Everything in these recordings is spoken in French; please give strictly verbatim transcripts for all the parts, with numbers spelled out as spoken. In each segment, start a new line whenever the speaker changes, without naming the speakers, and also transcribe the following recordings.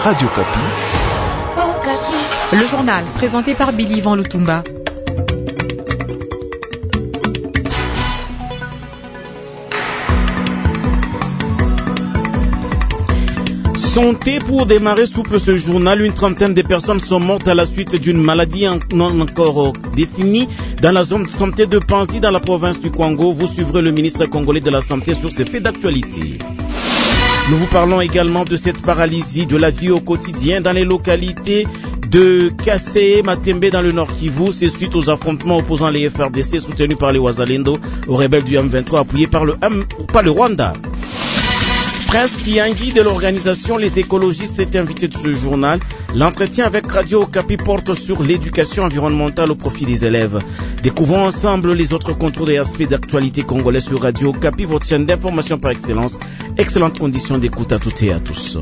Radio Kapi.
Le journal, présenté par Billy Van Lutumba.
Santé pour démarrer souple ce journal. Une trentaine de personnes sont mortes à la suite d'une maladie non encore définie dans la zone de santé de Panzi dans la province du Kwango. Vous suivrez le ministre congolais de la Santé sur ces faits d'actualité. Nous vous parlons également de cette paralysie de la vie au quotidien dans les localités de Kassé, Matembe dans le Nord Kivu. C'est suite aux affrontements opposant les F R D C soutenus par les Wazalendo aux rebelles du M vingt-trois appuyés par le, M, par le Rwanda. Prince Kiangi de l'organisation Les Écologistes est invité de ce journal. L'entretien avec Radio Okapi porte sur l'éducation environnementale au profit des élèves. Découvrons ensemble les autres contours et aspects d'actualité congolais sur Radio Okapi, votre chaîne d'information par excellence. Excellentes conditions d'écoute à toutes et à tous.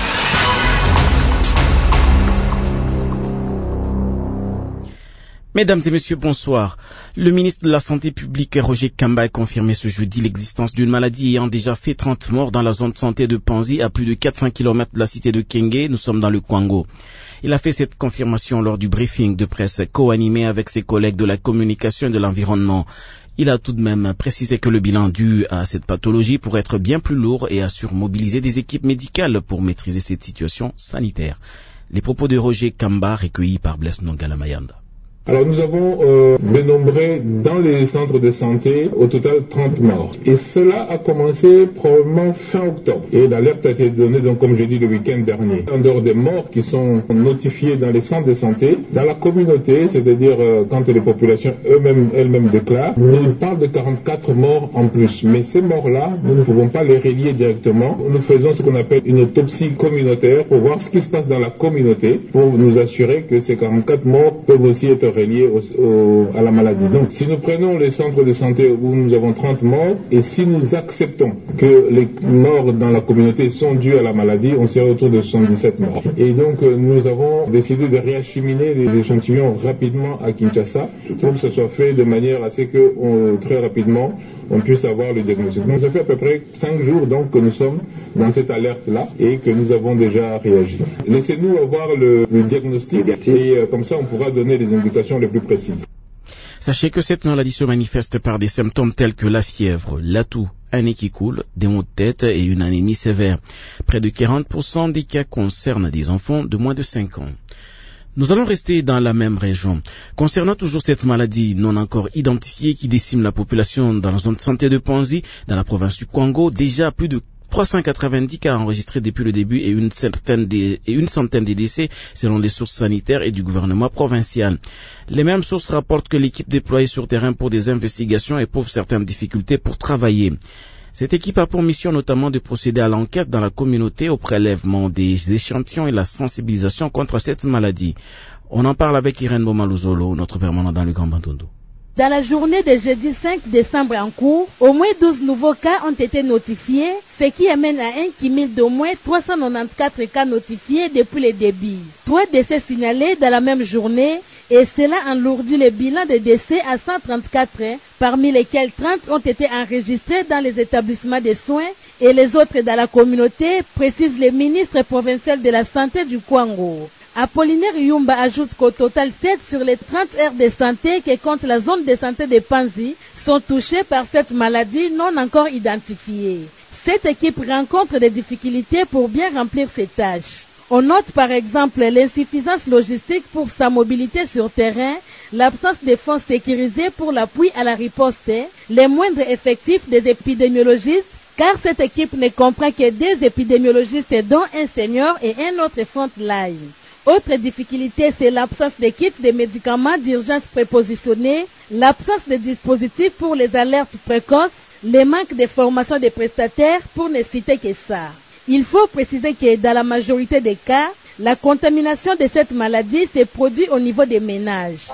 Mesdames et messieurs, bonsoir. Le ministre de la Santé publique, Roger Kamba, a confirmé ce jeudi l'existence d'une maladie ayant déjà fait trente morts dans la zone de santé de Panzi, à plus de quatre cents kilomètres de la cité de Kenge. Nous sommes dans le Kwango. Il a fait cette confirmation lors du briefing de presse co-animé avec ses collègues de la communication et de l'environnement. Il a tout de même précisé que le bilan dû à cette pathologie pourrait être bien plus lourd et assure mobiliser des équipes médicales pour maîtriser cette situation sanitaire. Les propos de Roger Kamba recueillis par Blaise Nongala Mayanda.
Alors nous avons euh, dénombré dans les centres de santé au total trente morts. Et cela a commencé probablement fin octobre. Et l'alerte a été donnée, donc comme j'ai dit, le week-end dernier. En dehors des morts qui sont notifiés dans les centres de santé, dans la communauté, c'est-à-dire euh, quand les populations eux-mêmes, elles-mêmes déclarent, nous parlons de quarante-quatre morts en plus. Mais ces morts-là, nous ne pouvons pas les relier directement. Nous faisons ce qu'on appelle une autopsie communautaire pour voir ce qui se passe dans la communauté, pour nous assurer que ces quarante-quatre morts peuvent aussi être reliés au, au, à la maladie. Donc, si nous prenons les centres de santé où nous avons trente morts, et si nous acceptons que les morts dans la communauté sont dus à la maladie, on serait autour de soixante-dix-sept morts. Et donc, euh, nous avons décidé de réacheminer les échantillons rapidement à Kinshasa, pour que ce soit fait de manière à ce que, on, très rapidement, on puisse avoir le diagnostic. Donc, ça fait à peu près cinq jours donc que nous sommes dans cette alerte-là et que nous avons déjà réagi. Laissez-nous avoir le, le diagnostic et euh, comme ça, on pourra donner les indications les plus précises.
Sachez que cette maladie se manifeste par des symptômes tels que la fièvre, la toux, un nez qui coule, des maux de tête et une anémie sévère. Près de quarante pour cent des cas concernent des enfants de moins de cinq ans. Nous allons rester dans la même région. Concernant toujours cette maladie non encore identifiée qui décime la population dans la zone de santé de Panzi, dans la province du Kwango, déjà plus de trois cent quatre-vingt-dix cas enregistrés depuis le début et une centaine de, et une centaine de décès selon les sources sanitaires et du gouvernement provincial. Les mêmes sources rapportent que l'équipe déployée sur terrain pour des investigations éprouve certaines difficultés pour travailler. Cette équipe a pour mission notamment de procéder à l'enquête dans la communauté au prélèvement des échantillons et la sensibilisation contre cette maladie. On en parle avec Irène Bomaluzolo, notre permanent dans le Grand Bandundu.
Dans la journée de jeudi cinq décembre en cours, au moins douze nouveaux cas ont été notifiés, ce qui amène à un cumul d'au moins trois cent quatre-vingt-quatorze cas notifiés depuis le début. Trois décès signalés dans la même journée, et cela alourdit le bilan de décès à cent trente-quatre, parmi lesquels trente ont été enregistrés dans les établissements de soins et les autres dans la communauté, précise le ministre provincial de la Santé du Kwango. Apollinaire Yumba ajoute qu'au total, sept sur les trente aires de santé que compte la zone de santé de Panzi sont touchées par cette maladie non encore identifiée. Cette équipe rencontre des difficultés pour bien remplir ses tâches. On note par exemple l'insuffisance logistique pour sa mobilité sur terrain, l'absence de fonds sécurisés pour l'appui à la riposte, les moindres effectifs des épidémiologistes, car cette équipe ne comprend que deux épidémiologistes dont un senior et un autre frontline. Autre difficulté, c'est l'absence de kits de médicaments d'urgence prépositionnés, l'absence de dispositifs pour les alertes précoces, le manque de formation des prestataires pour ne citer que ça. Il faut préciser que dans la majorité des cas, la contamination de cette maladie se produit au niveau des ménages.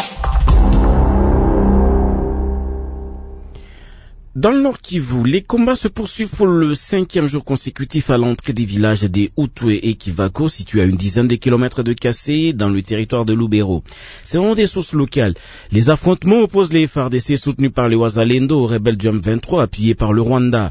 Dans le Nord Kivu, les combats se poursuivent pour le cinquième jour consécutif à l'entrée des villages des Outoué et Kivako, situés à une dizaine de kilomètres de Kassé, dans le territoire de Lubero. Selon des sources locales, les affrontements opposent les F A R D C soutenus par les Wazalendo aux rebelles du M vingt-trois appuyés par le Rwanda.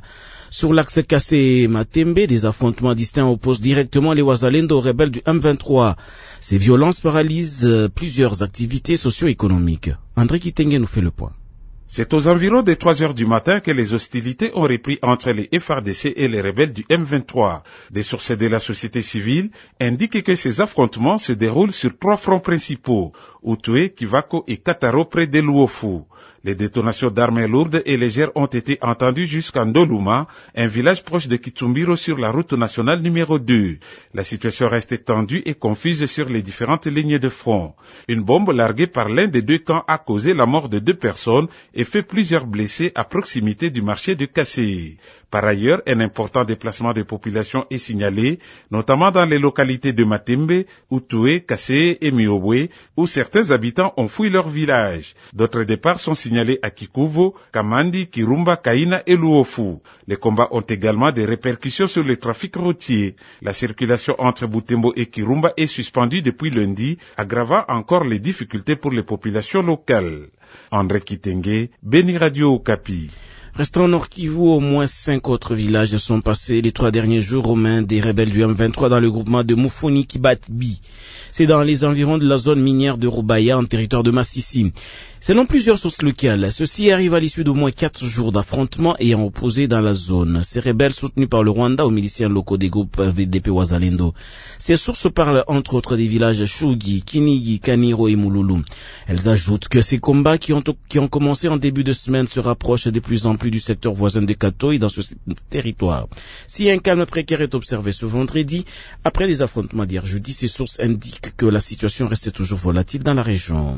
Sur l'axe Kassé-Matembe, des affrontements distincts opposent directement les Wazalendo aux rebelles du M vingt-trois. Ces violences paralysent plusieurs activités socio-économiques. André Kitenge nous fait le point.
C'est aux environs des trois heures du matin que les hostilités ont repris entre les F A R D C et les rebelles du M vingt-trois. Des sources de la société civile indiquent que ces affrontements se déroulent sur trois fronts principaux, Outoué, Kivako et Kataro près de Luofu. Les détonations d'armes lourdes et légères ont été entendues jusqu'à Ndoluma, un village proche de Kitumbiro sur la route nationale numéro deux. La situation reste tendue et confuse sur les différentes lignes de front. Une bombe larguée par l'un des deux camps a causé la mort de deux personnes et fait plusieurs blessés à proximité du marché de Kassé. Par ailleurs, un important déplacement de population est signalé, notamment dans les localités de Matembe, Outoué, Kassé et Miobwe, où certains habitants ont fui leur village. D'autres départs sont signalés à Kikuvo, Kamandi, Kirumba, Kaina et Luofu. Les combats ont également des répercussions sur le trafic routier. La circulation entre Butembo et Kirumba est suspendue depuis lundi, aggravant encore les difficultés pour les populations locales. André Kitenge, Beni Radio Okapi.
Restant au Nord Kivu, au moins cinq autres villages sont passés les trois derniers jours aux mains des rebelles du M vingt-trois dans le groupement de Mufuni Kibatbi. C'est dans les environs de la zone minière de Rubaya en territoire de Massissi. Selon plusieurs sources locales, ceci arrive à l'issue d'au moins quatre jours d'affrontements ayant opposé dans la zone. Ces rebelles soutenus par le Rwanda aux miliciens locaux des groupes V D P Wazalendo. Ces sources parlent entre autres des villages Shugi, Kinigi, Kaniro et Mululu. Elles ajoutent que ces combats qui ont, qui ont commencé en début de semaine se rapprochent de plus en plus du secteur voisin de Katoy dans ce territoire. Si un calme précaire est observé ce vendredi, après les affrontements d'hier jeudi, ces sources indiquent que la situation reste toujours volatile dans la région.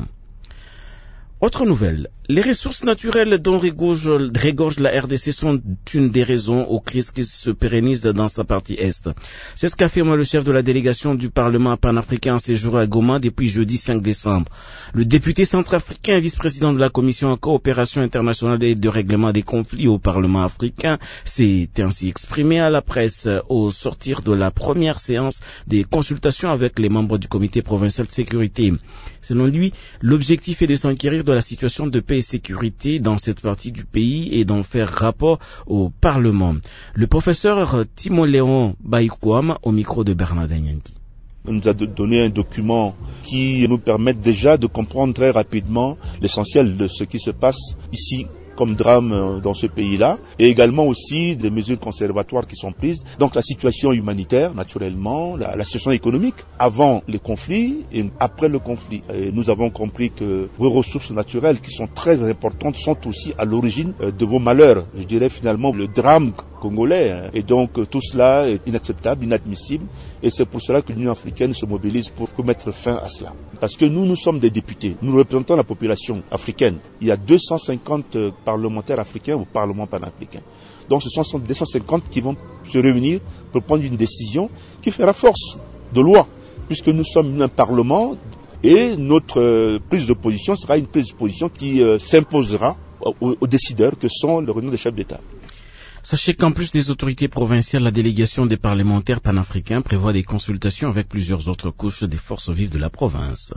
Autre nouvelle, les ressources naturelles dont regorge la R D C sont une des raisons aux crises qui se pérennisent dans sa partie Est. C'est ce qu'affirme le chef de la délégation du Parlement panafricain en séjour à Goma depuis jeudi cinq décembre. Le député centrafricain et vice-président de la Commission en coopération internationale et de règlement des conflits au Parlement africain s'est ainsi exprimé à la presse au sortir de la première séance des consultations avec les membres du comité provincial de sécurité. Selon lui, l'objectif est de s'enquérir de la situation de paix et sécurité dans cette partie du pays et d'en faire rapport au Parlement. Le professeur Timoléon Baïkouam au micro de Bernard Dagnandi.
On nous a donné un document qui nous permet déjà de comprendre très rapidement l'essentiel de ce qui se passe ici comme drame dans ce pays-là, et également aussi des mesures conservatoires qui sont prises. Donc la situation humanitaire, naturellement, la, la situation économique, avant les conflits et après le conflit. Et nous avons compris que vos ressources naturelles, qui sont très importantes, sont aussi à l'origine de vos malheurs. Je dirais finalement le drame congolais. Et donc tout cela est inacceptable, inadmissible, et c'est pour cela que l'Union africaine se mobilise pour mettre fin à cela. Parce que nous, nous sommes des députés, nous représentons la population africaine. Il y a deux cent cinquante parlementaires africains au Parlement panafricain. Donc ce sont deux cent cinquante qui vont se réunir pour prendre une décision qui fera force de loi, puisque nous sommes un Parlement et notre prise de position sera une prise de position qui s'imposera aux, aux décideurs que sont les réunions des chefs d'État.
Sachez qu'en plus des autorités provinciales, la délégation des parlementaires panafricains prévoit des consultations avec plusieurs autres couches des forces vives de la province.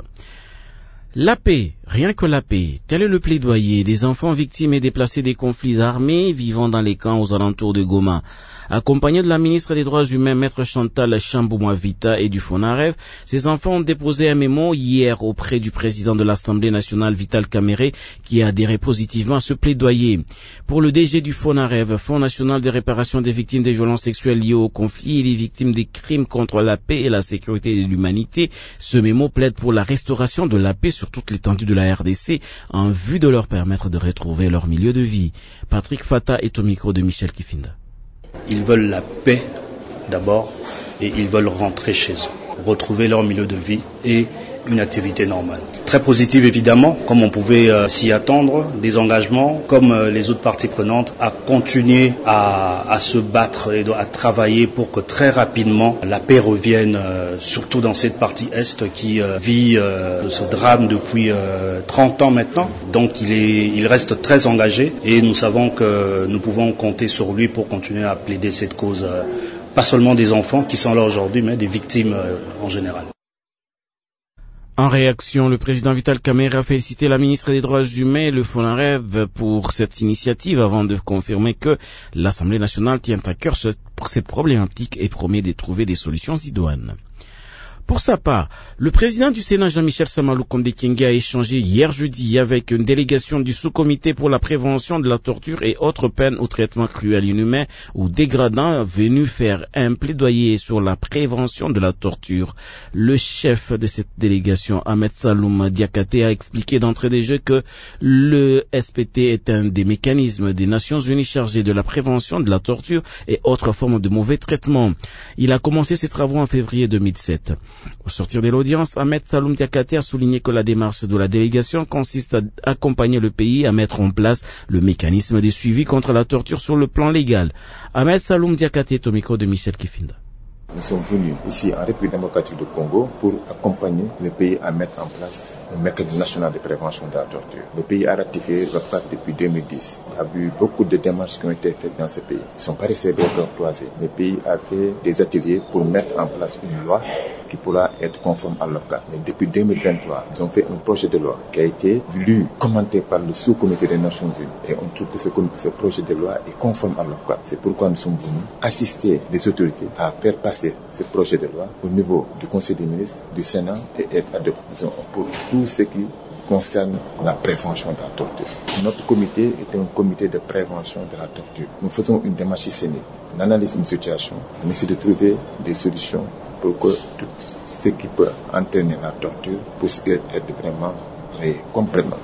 La paix, rien que la paix, tel est le plaidoyer des enfants victimes et déplacés des conflits armés vivant dans les camps aux alentours de Goma. Accompagnés de la ministre des Droits humains, maître Chantal Chambou-Mouavita et du FONAREV, ces enfants ont déposé un mémo hier auprès du président de l'Assemblée nationale, Vital Kamerhe, qui a adhéré positivement à ce plaidoyer. Pour le D G du FONAREV, Fonds national de réparation des victimes des violences sexuelles liées au conflit et des victimes des crimes contre la paix et la sécurité de l'humanité, ce mémo plaide pour la restauration de la paix sur toute l'étendue de la R D C en vue de leur permettre de retrouver leur milieu de vie. Patrick Fata est au micro de Michel Kifinda.
Ils veulent la paix d'abord et ils veulent rentrer chez eux, retrouver leur milieu de vie et une activité normale. Très positive évidemment, comme on pouvait euh, s'y attendre, des engagements comme euh, les autres parties prenantes à continuer à, à se battre et à travailler pour que très rapidement la paix revienne, euh, surtout dans cette partie Est qui euh, vit euh, ce drame depuis euh, trente ans maintenant. Donc il, est, il reste très engagé et nous savons que nous pouvons compter sur lui pour continuer à plaider cette cause, euh, pas seulement des enfants qui sont là aujourd'hui, mais des victimes euh, en général.
En réaction, le président Vital Kamerhe a félicité la ministre des Droits humains et le FONAREV pour cette initiative avant de confirmer que l'Assemblée nationale tient à cœur cette problématique et promet de trouver des solutions idoines. Pour sa part, le président du Sénat Jean-Michel Samalou Kondé-Kyenge a échangé hier jeudi avec une délégation du sous-comité pour la prévention de la torture et autres peines ou traitements cruels, inhumains ou dégradants venu faire un plaidoyer sur la prévention de la torture. Le chef de cette délégation, Ahmed Saloum Diakate, a expliqué d'entrée de jeu que le S P T est un des mécanismes des Nations Unies chargés de la prévention de la torture et autres formes de mauvais traitements. Il a commencé ses travaux en février deux mille sept. Au sortir de l'audience, Ahmed Saloum Diakate a souligné que la démarche de la délégation consiste à accompagner le pays à mettre en place le mécanisme de suivi contre la torture sur le plan légal. Ahmed Saloum Diakate est au micro de Michel Kifinda.
Nous sommes venus ici en République démocratique du Congo pour accompagner le pays à mettre en place un mécanisme national de prévention de la torture. Le pays a ratifié le pacte depuis deux mille dix. Il y a eu beaucoup de démarches qui ont été faites dans ce pays. Ils ne sont pas restés croisés. Le pays a fait des ateliers pour mettre en place une loi qui pourra être conforme à l'O C A. Mais depuis deux mille vingt-trois, ils ont fait un projet de loi qui a été lu, commenté par le sous-comité des Nations Unies. Et on trouve que ce, ce projet de loi est conforme à l'O C A. C'est pourquoi nous sommes venus assister les autorités à faire passer ce projet de loi au niveau du Conseil des ministres, du Sénat et être adopté pour tout ce qui concerne la prévention de la torture. Notre comité est un comité de prévention de la torture. Nous faisons une démarche scénique, on analyse une situation, on essaie de trouver des solutions pour que tout ce qui peut entraîner la torture puisse être vraiment réglé complètement.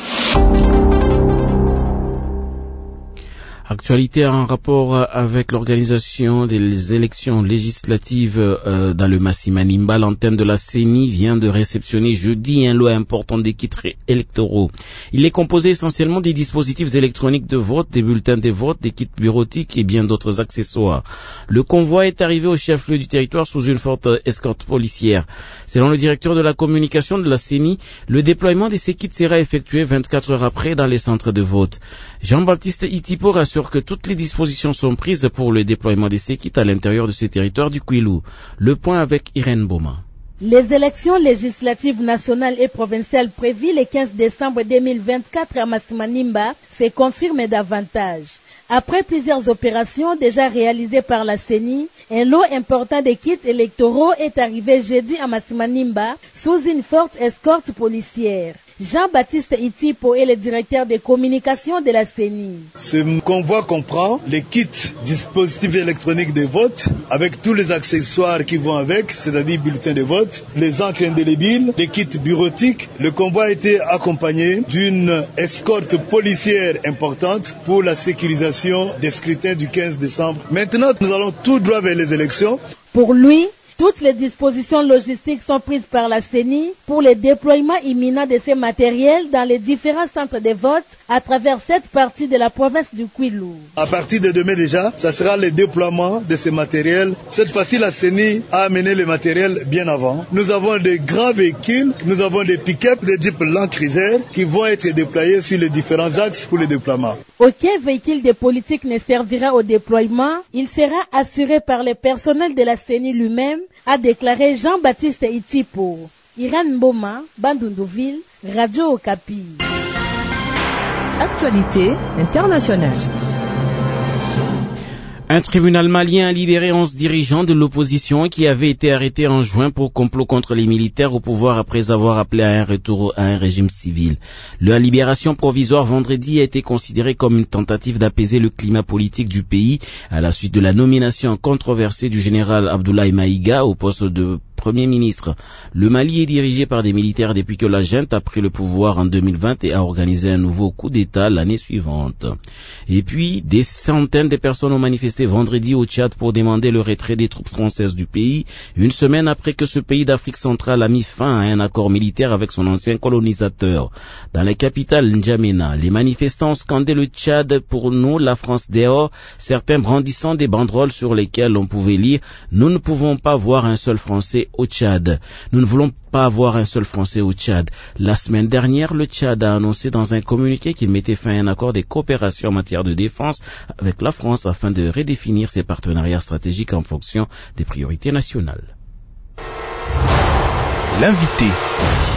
Actualité en rapport avec l'organisation des élections législatives euh, dans le Massi Manimba. L'antenne de la C E N I vient de réceptionner jeudi un lot important des kits électoraux. Il est composé essentiellement des dispositifs électroniques de vote, des bulletins de vote, des kits bureautiques et bien d'autres accessoires. Le convoi est arrivé au chef-lieu du territoire sous une forte escorte policière. Selon le directeur de la communication de la C E N I, le déploiement de ces kits sera effectué vingt-quatre heures après dans les centres de vote. Jean-Baptiste Itipo rassure que toutes les dispositions sont prises pour le déploiement de ces kits à l'intérieur de ce territoire du Kwilu. Le point avec Irène Boma.
Les élections législatives nationales et provinciales prévues le quinze décembre deux mille vingt-quatre à Massi Manimba se confirment davantage. Après plusieurs opérations déjà réalisées par la C E N I, un lot important de kits électoraux est arrivé jeudi à Massi Manimba sous une forte escorte policière. Jean-Baptiste Itipo est le directeur de communication de la C E N I.
Ce convoi comprend les kits dispositifs électroniques de vote avec tous les accessoires qui vont avec, c'est-à-dire bulletins de vote, les encres indélébiles, les kits bureautiques. Le convoi a été accompagné d'une escorte policière importante pour la sécurisation des scrutins du quinze décembre. Maintenant, nous allons tout droit vers les élections.
Pour lui, toutes les dispositions logistiques sont prises par la C E N I pour le déploiement imminent de ces matériels dans les différents centres de vote à travers cette partie de la province du Kwilu.
À partir de demain déjà, ça sera le déploiement de ces matériels. Cette fois-ci, la C E N I a amené le matériel bien avant. Nous avons des grands véhicules, nous avons des pick-up, des Jeep Land Cruiser qui vont être déployés sur les différents axes pour le déploiement.
Aucun véhicule de politique ne servira au déploiement. Il sera assuré par le personnel de la C E N I lui-même, a déclaré Jean-Baptiste Itipo. Irène Boma, Bandundouville, Radio Okapi.
Actualité internationale.
Un tribunal malien a libéré onze dirigeants de l'opposition qui avaient été arrêtés en juin pour complot contre les militaires au pouvoir après avoir appelé à un retour à un régime civil. La libération provisoire vendredi a été considérée comme une tentative d'apaiser le climat politique du pays à la suite de la nomination controversée du général Abdoulaye Maïga au poste de Premier ministre. Le Mali est dirigé par des militaires depuis que la junte a pris le pouvoir en deux mille vingt et a organisé un nouveau coup d'État l'année suivante. Et puis, des centaines de personnes ont manifesté vendredi au Tchad pour demander le retrait des troupes françaises du pays, une semaine après que ce pays d'Afrique centrale a mis fin à un accord militaire avec son ancien colonisateur. Dans la capitale N'Djamena, les manifestants scandaient le Tchad pour nous, la France dehors, certains brandissant des banderoles sur lesquelles on pouvait lire « Nous ne pouvons pas voir un seul Français au Tchad. Nous ne voulons pas avoir un seul Français au Tchad. » La semaine dernière, le Tchad a annoncé dans un communiqué qu'il mettait fin à un accord de coopération en matière de défense avec la France afin de redéfinir ses partenariats stratégiques en fonction des priorités nationales.
L'invité.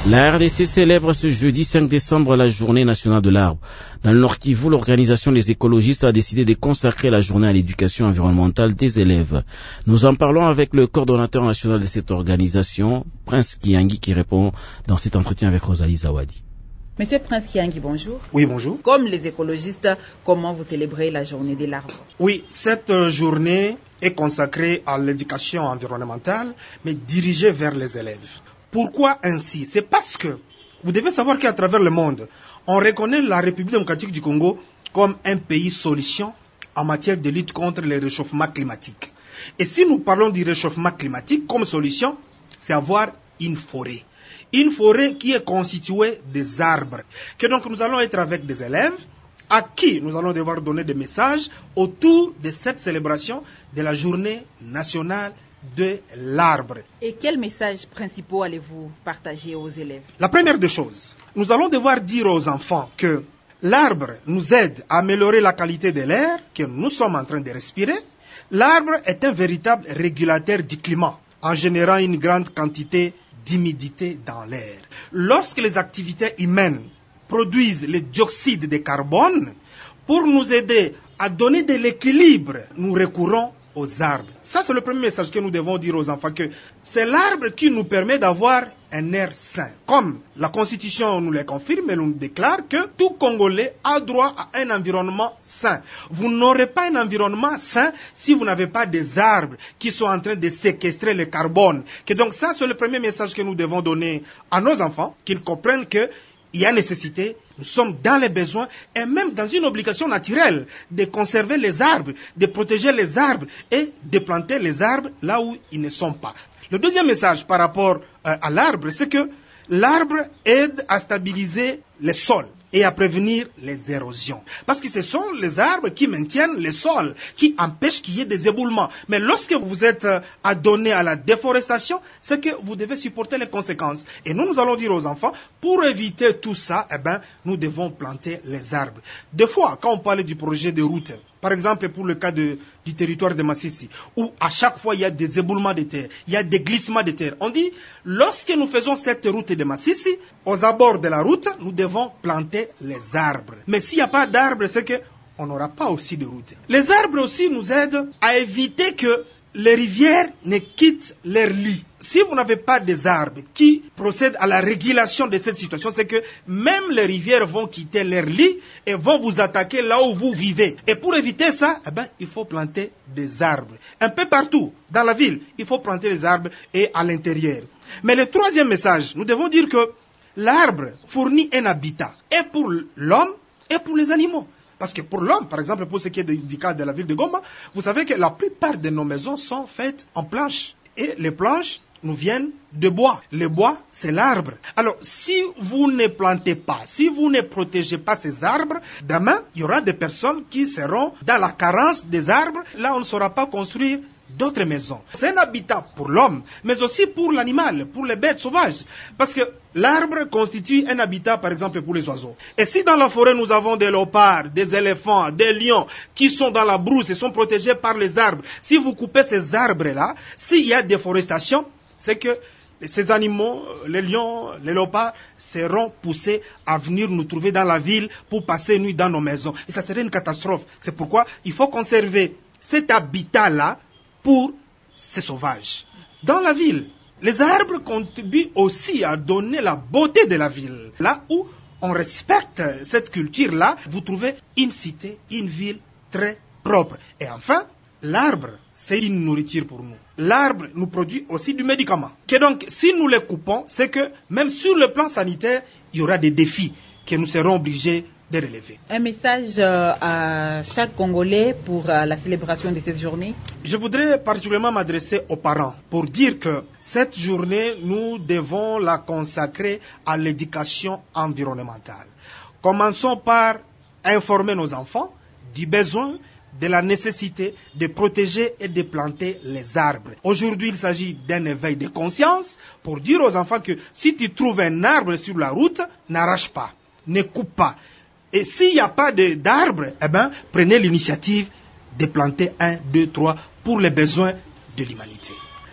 La R D C célèbre ce jeudi cinq décembre la journée nationale de l'arbre. Dans le Nord Kivu, l'organisation des écologistes a décidé de consacrer la journée à l'éducation environnementale des élèves. Nous en parlons avec le coordonnateur national de cette organisation, Prince Kiangi, qui répond dans cet entretien avec Rosalie Zawadi.
Monsieur Prince Kiangi, bonjour.
Oui, bonjour.
Comme les écologistes, comment vous célébrez la journée de l'arbre?
Oui, cette journée est consacrée à l'éducation environnementale, mais dirigée vers les élèves. Pourquoi ainsi? C'est parce que vous devez savoir qu'à travers le monde, on reconnaît la République démocratique du Congo comme un pays solution en matière de lutte contre le réchauffement climatique. Et si nous parlons du réchauffement climatique comme solution, c'est avoir une forêt. Une forêt qui est constituée des arbres. Que donc nous allons être avec des élèves à qui nous allons devoir donner des messages autour de cette célébration de la journée nationale de l'arbre.
Et quels messages principaux allez-vous partager aux élèves?
La première des choses, nous allons devoir dire aux enfants que l'arbre nous aide à améliorer la qualité de l'air que nous sommes en train de respirer. L'arbre est un véritable régulateur du climat en générant une grande quantité d'humidité dans l'air. Lorsque les activités humaines produisent le dioxyde de carbone, pour nous aider à donner de l'équilibre, nous recourons aux arbres. Ça, c'est le premier message que nous devons dire aux enfants, que c'est l'arbre qui nous permet d'avoir un air sain. Comme la Constitution nous le confirme et nous déclare que tout Congolais a droit à un environnement sain. Vous n'aurez pas un environnement sain si vous n'avez pas des arbres qui sont en train de séquestrer le carbone. Que donc ça, c'est le premier message que nous devons donner à nos enfants, qu'ils comprennent que il y a nécessité, nous sommes dans les besoins et même dans une obligation naturelle de conserver les arbres, de protéger les arbres et de planter les arbres là où ils ne sont pas. Le deuxième message par rapport euh, à l'arbre, c'est que l'arbre aide à stabiliser les sols et à prévenir les érosions. Parce que ce sont les arbres qui maintiennent les sols, qui empêchent qu'il y ait des éboulements. Mais lorsque vous êtes adonné à la déforestation, c'est que vous devez supporter les conséquences. Et nous, nous allons dire aux enfants, pour éviter tout ça, eh ben, nous devons planter les arbres. Des fois, quand on parle du projet de route, par exemple pour le cas de, du territoire de Massissi, où à chaque fois il y a des éboulements de terre, il y a des glissements de terre. On dit, lorsque nous faisons cette route de Massissi, aux abords de la route, nous devons planter les arbres. Mais s'il n'y a pas d'arbres, c'est qu'on n'aura pas aussi de route. Les arbres aussi nous aident à éviter que les rivières ne quittent leur lit. Si vous n'avez pas des arbres qui procèdent à la régulation de cette situation, c'est que même les rivières vont quitter leur lit et vont vous attaquer là où vous vivez. Et pour éviter ça, eh ben, il faut planter des arbres. Un peu partout dans la ville, il faut planter des arbres et à l'intérieur. Mais le troisième message, nous devons dire que l'arbre fournit un habitat et pour l'homme et pour les animaux. Parce que pour l'homme, par exemple, pour ce qui est du cas de la ville de Goma, vous savez que la plupart de nos maisons sont faites en planches. Et les planches nous viennent de bois. Le bois, c'est l'arbre. Alors, si vous ne plantez pas, si vous ne protégez pas ces arbres, demain, il y aura des personnes qui seront dans la carence des arbres. Là, on ne saura pas construire d'autres maisons. C'est un habitat pour l'homme, mais aussi pour l'animal, pour les bêtes sauvages. Parce que l'arbre constitue un habitat, par exemple, pour les oiseaux. Et si dans la forêt, nous avons des léopards, des éléphants, des lions, qui sont dans la brousse et sont protégés par les arbres, si vous coupez ces arbres-là, s'il y a déforestation, c'est que ces animaux, les lions, les léopards, seront poussés à venir nous trouver dans la ville pour passer une nuit dans nos maisons. Et ça serait une catastrophe. C'est pourquoi il faut conserver cet habitat-là pour ces sauvages. Dans la ville, les arbres contribuent aussi à donner la beauté de la ville. Là où on respecte cette culture-là, vous trouvez une cité, une ville très propre. Et enfin, l'arbre, c'est une nourriture pour nous. L'arbre nous produit aussi du médicament. Que donc, si nous les coupons, c'est que même sur le plan sanitaire, il y aura des défis que nous serons obligés de relever.
Un message euh, à chaque Congolais pour euh, la célébration de cette journée?
Je voudrais particulièrement m'adresser aux parents pour dire que cette journée, nous devons la consacrer à l'éducation environnementale. Commençons par informer nos enfants du besoin, de la nécessité de protéger et de planter les arbres. Aujourd'hui, il s'agit d'un éveil de conscience pour dire aux enfants que si tu trouves un arbre sur la route, n'arrache pas, ne coupe pas. Et s'il n'y a pas d'arbres, eh ben, prenez l'initiative de planter un, deux, trois pour les besoins de l'humanité.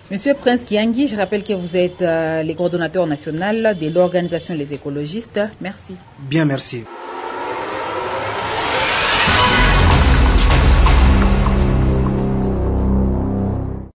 Monsieur Prince Kiangi, je rappelle que vous êtes euh, le coordonnateur national de l'organisation Les Écologistes. Merci.
Bien, merci.